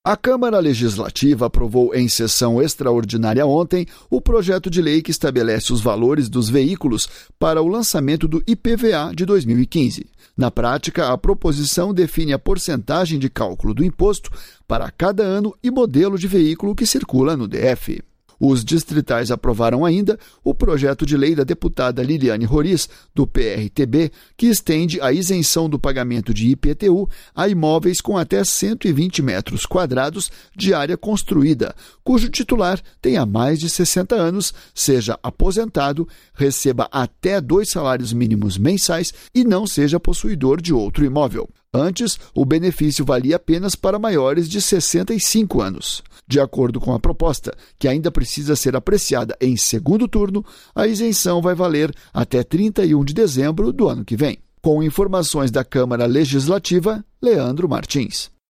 A Câmara Legislativa aprovou em sessão extraordinária ontem o projeto de lei que estabelece os valores dos veículos para o lançamento do IPVA de 2015. Na prática, a proposição define a porcentagem de cálculo do imposto para cada ano e modelo de veículo que circula no DF. Os distritais aprovaram ainda o projeto de lei da deputada Liliane Roriz, do PRTB, que estende a isenção do pagamento de IPTU a imóveis com até 120 metros quadrados de área construída, cujo titular tenha mais de 60 anos, seja aposentado, receba até 2 salários mínimos mensais e não seja possuidor de outro imóvel. Antes, o benefício valia apenas para maiores de 65 anos. De acordo com a proposta, que ainda precisa ser apreciada em segundo turno, a isenção vai valer até 31 de dezembro do ano que vem. Com informações da Câmara Legislativa, Leandro Martins.